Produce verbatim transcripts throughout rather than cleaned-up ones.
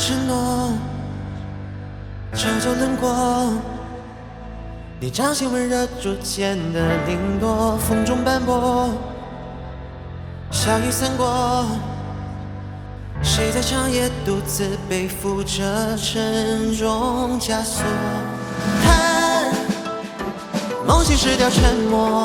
承诺，久久冷过。你掌心温热逐渐的零落，风中斑驳，小雨伞过。谁在长夜独自背负着沉重枷锁？看，梦醒失掉沉默。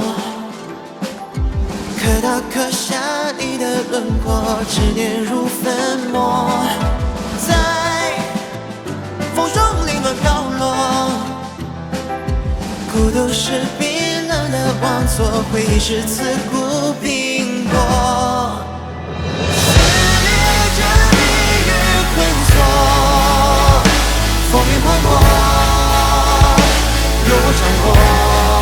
可到刻下你的轮廓，执念如粉末，在风中凌乱飘落。孤独是冰冷的王座，回忆是刺骨冰薄。撕裂着命运困锁，风云磅礴，如我掌握。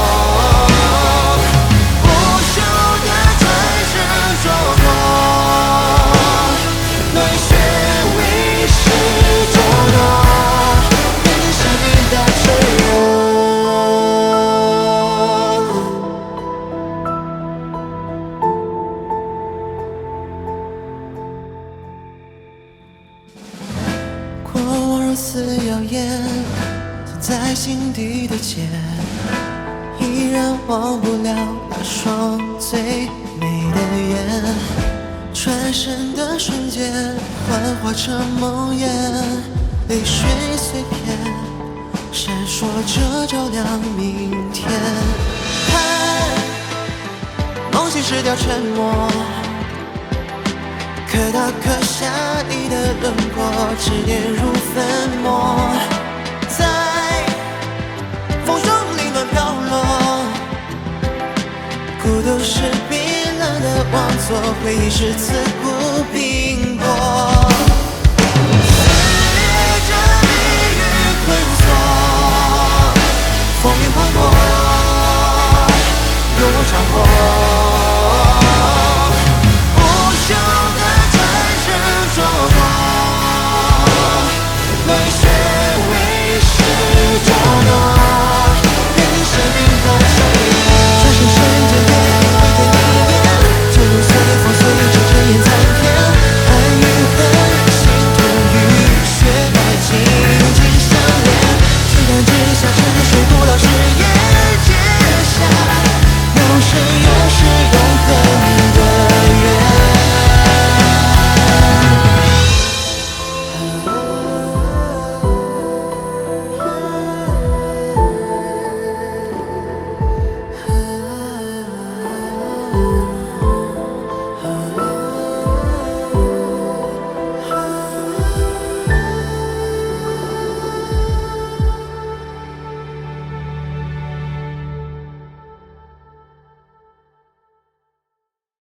过往如此耀眼，藏在心底的茧，依然忘不了那双最美的眼。转身的瞬间，幻化成梦魇，泪水碎片，闪烁着照亮明天。看，梦醒失掉沉默。可到刻下你的轮廓，执念如粉末，在风中凌乱飘落。孤独是冰冷的王座，回忆是刺骨冰薄。撕裂着命运困锁，风云磅礴，如我掌握。沉睡不老实。